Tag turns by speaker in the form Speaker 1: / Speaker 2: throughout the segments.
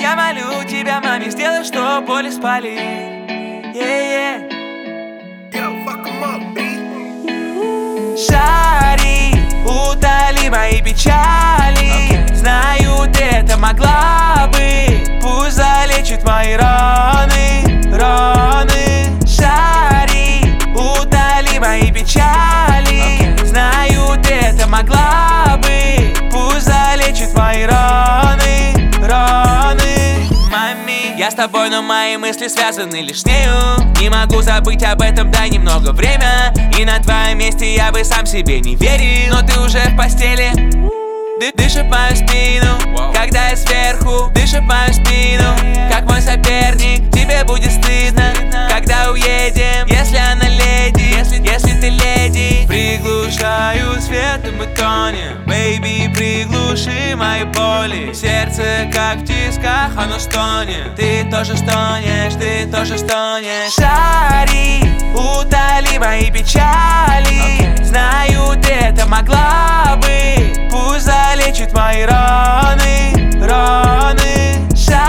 Speaker 1: Я молю тебя, маме, сделай, что поле спали. Шари, утоли мои печали. Знаю, ты это могла бы. Пусть залечит мои раны, раны. Шари, утоли мои печали. Знаю, ты это могла бы. Пусть залечит мои раны, раны. Мами, я с тобой, но мои мысли связаны лишь с нею. Не могу забыть об этом, дай немного время. И на твоем месте я бы сам себе не верил. Но ты уже в постели, дышит мою спину, когда я сверху, дышит мою спину, как мой соперник. Тебе будет стыдно, когда уедем, если она леди, если ты леди. Приглушаю свет, и мы тонем, бэйби, приглуши мои боли. Сердце как в тисках, оно стонет. Ты тоже стонешь, ты тоже стонешь. Шари, утоли мои печали. Знаю, ты это могла бы. Пусть залечит мои раны, раны.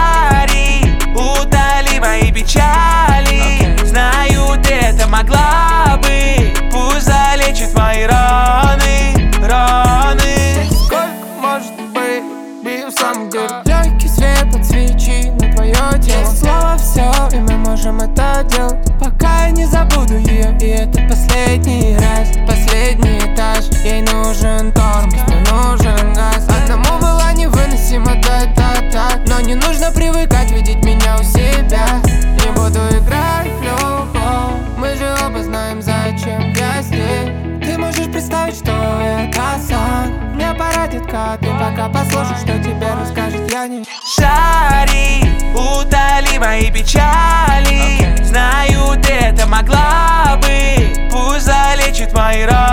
Speaker 1: Шари, утоли мои печали. Знаю, ты это могла бы. Пусть залечит мои раны, раны.
Speaker 2: Сколько может быть, в самом деле? Легкий свет под свечи на твое тело. Слово все, и мы можем это делать. Пока я не забуду ее, и это последний раз. Последний этаж, ей нужен тормоз, мне нужен газ. Одному было невыносимо, да, но не нужно привыкать видеть меня у себя. Не буду играть в любовь, мы же оба знаем, зачем я здесь. Ты можешь представить, что это сон. Мне пора, детка, ты пока послушай, что тебе расскажет я не.
Speaker 1: Шари, утоли мои печали. Знаю, ты это могла бы. Пусть залечит мои раны.